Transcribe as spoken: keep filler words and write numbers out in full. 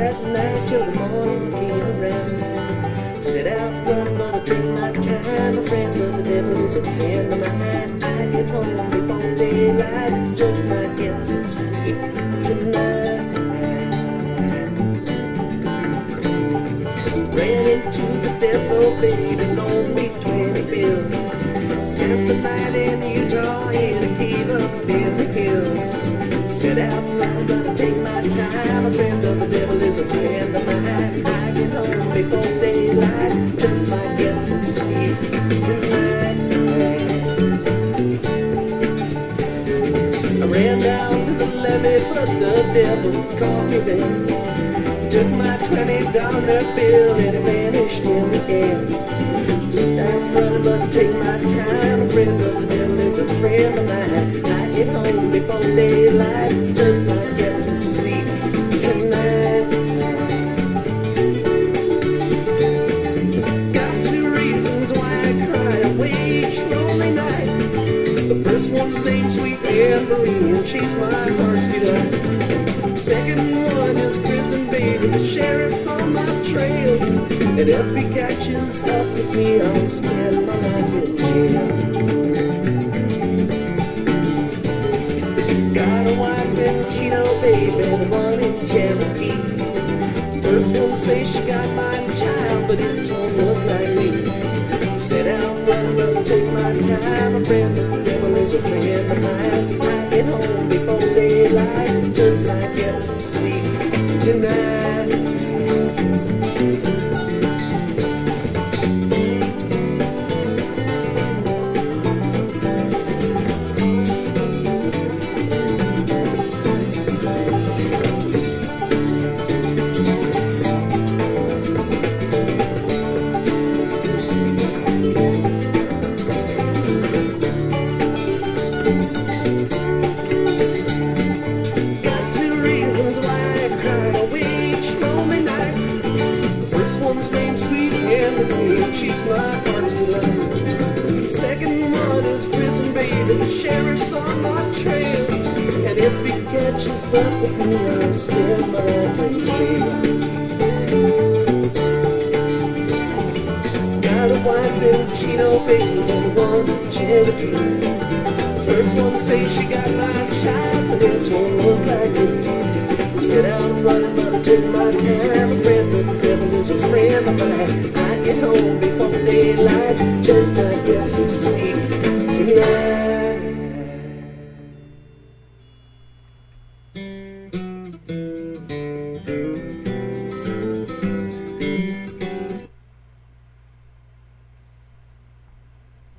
that night till the morning came around. Set out running, gonna take my time. A friend of the devil is a friend of mine. I get home before daylight, just might get some sleep tonight. Ran into the devil, baby, loaned me twenty bills. Spent the night in Utah in a cave up in the hills. Set out running, gonna take my time. A friend of the devil is a friend of mine. I get home before daylight, just might get some sleep tonight. I ran down to the levee, but the devil caught me there. Took my twenty dollar bill and it vanished in the air. Sit down running, but take my time. A friend of the devil is a friend of mine. I get home before daylight, just might get some sleep tonight. Got two reasons why I cry away each lonely night. The first one's named Sweet Anne Marie, and she's my heart's delight. Second one is prison baby, the sheriff's on my trail. And if he catches up with me, I'll spend my life in jail. Got a wife in Chino, baby, the one in Cherokee. First one say she got my child, but it don't look like me. Sit down, run, run, take my time. A friend of the devil is a friend of mine. I get home before daylight, just might get some sleep tonight. She's my heart's delight. Second one is prison baby, the sheriff's on my trail. And if he catches up with me, I'll spend my life in jail. Got a wife in Chino, baby, and one in Cherokee. First one say she got my child, but it don't look like me. Sit down running, but take my time. A friend of the devil is a friend of mine. I get home before daylight, just might get some sleep.